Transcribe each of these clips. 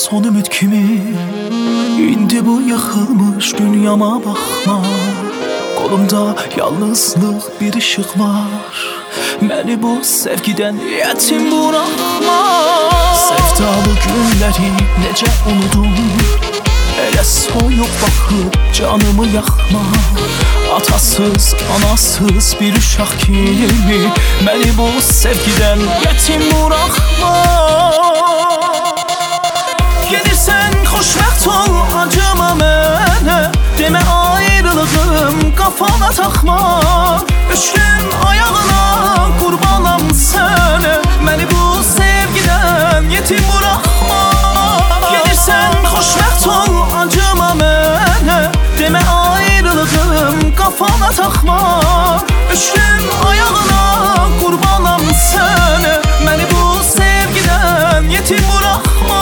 son ümid kimi. İndi bu yıkılmış dünyama bakma. Kolumda yalnızlık bir ışık var. Məni bu sevgiden yetim bırakma. Sevdalı günleri necə unudum. Elə soyuq baxıb canımı yakma. Atasız, anasız bir uşaq kimi. Məni bu sevgiden yetim bırakma. Gedirsən xoşbəxt ol, acıma mənə. Demə ayrılığım qafana taxma. Düşdüm ayağına, qurbanam sənə. Məni bu sevgidən yetim bırakma. Gedirsən xoşbəxt ol, acıma mənə. Demə ayrılığım qafana taxma. Düşdüm ayağına, qurbanam sənə. Məni bu sevgidən yetim bırakma.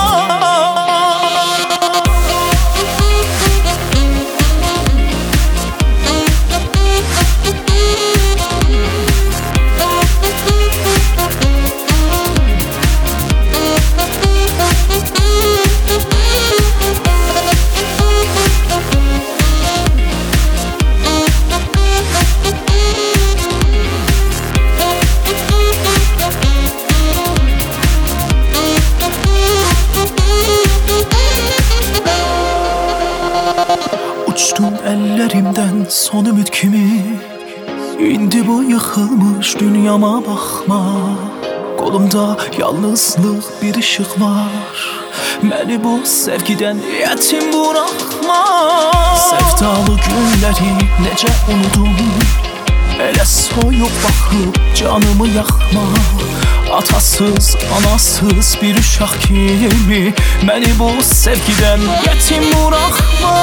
Uçtum ellerimden son ümid kimi. İndi bu yıkılmış dünyama bakma. Kolumda yalnızlık bir ışık var. Məni bu sevgiden yetim bırakma. Sevdalı günleri necə unudum. Elə soyuq baxıb canımı yakma. Atasız, anasız bir uşaq kimi. Məni bu sevgiden yetim bırakma.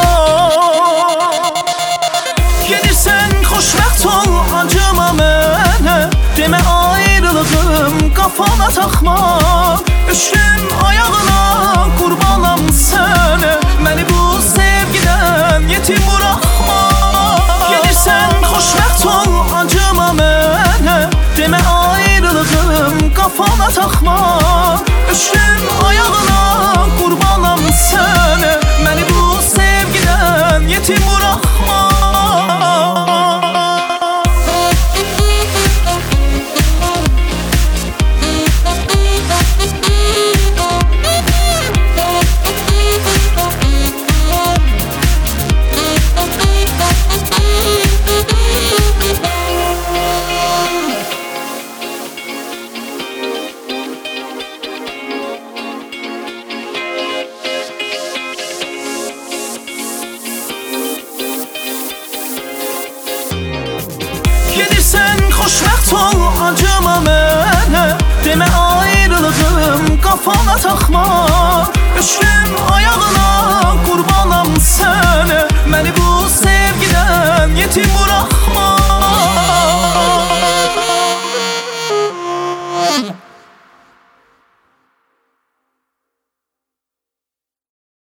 Gedirsən xoşbəxt ol, acıma mənə. Demə ayrılığım qafana taxma. Düşdüm ayağına, qurbanam sənə. Məni bu sevgidən yetim bırakma. Gedirsən xoşbəxt ol, acıma mənə. Demə ayrılığım qafana taxma. Düşdüm ayağına, qurbanam sənə. Məni bu sevgidən yetim bırakma. Gedirsən xoşbəxt ol, acıma mənə. Demə ayrılığım qafana taxma. Düşdüm ayağına, qurbanam sənə.